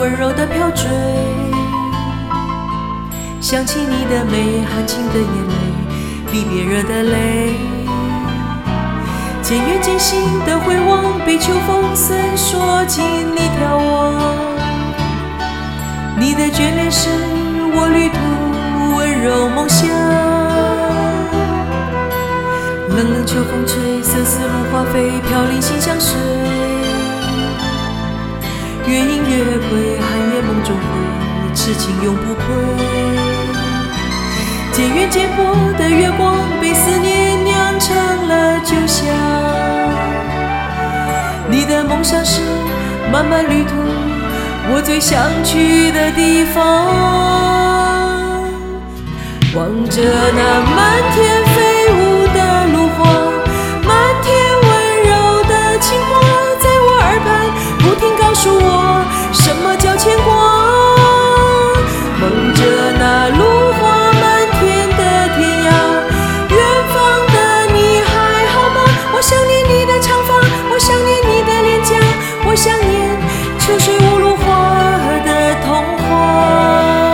温柔的飘坠，想起你的美，含情的眼泪，离别惹的泪。渐远渐行的回望，被秋风伸缩进你眺望。你的眷恋是我旅途温柔梦想。冷冷秋风吹，瑟瑟如花飞，飘零心相随。月隐月归，寒夜梦中回，痴情永不亏。渐远渐薄的月光，被思念酿成了酒香。你的梦想是漫漫旅途，我最想去的地方。望着那满天飞舞的芦花，满天温柔的情话，在我耳畔不停告诉我，什么叫牵挂。梦着那芦花满天的天涯，远方的你还好吗？我想念你的长发，我想念你的脸颊，我想念秋水无芦花的童话。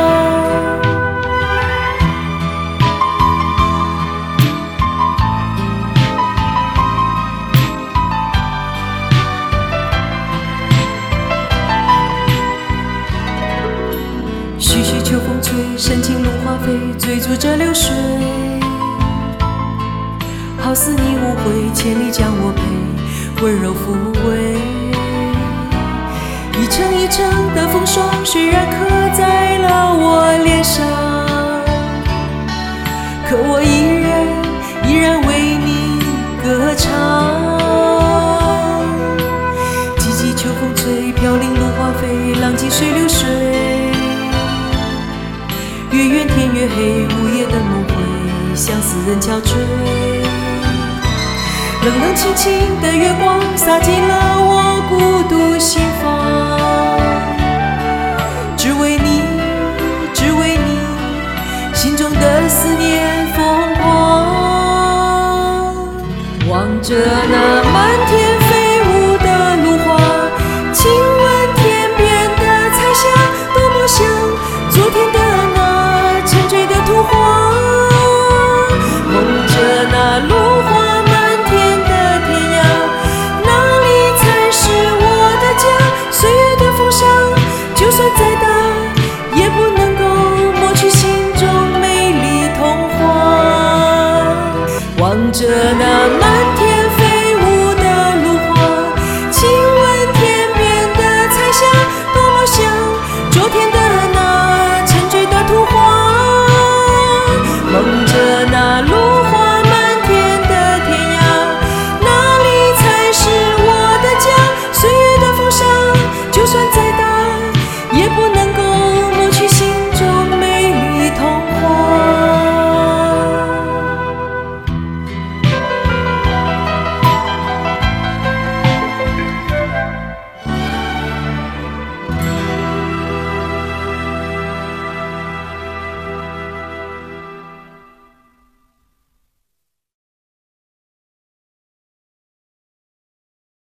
徐徐秋风吹，深情如花飞，追逐着流水。好似你无悔，千里将我陪，温柔抚慰。一程一程的风霜，虽然刻在了我脸上，可我依然为你歌唱。寂寂秋风吹，飘零芦花飞，浪迹随流水。月圆天越黑，午夜的梦回，相思人憔悴。冷冷清清的月光，洒进了我孤独心房。只为你，只为你，心中的思念疯狂。望着那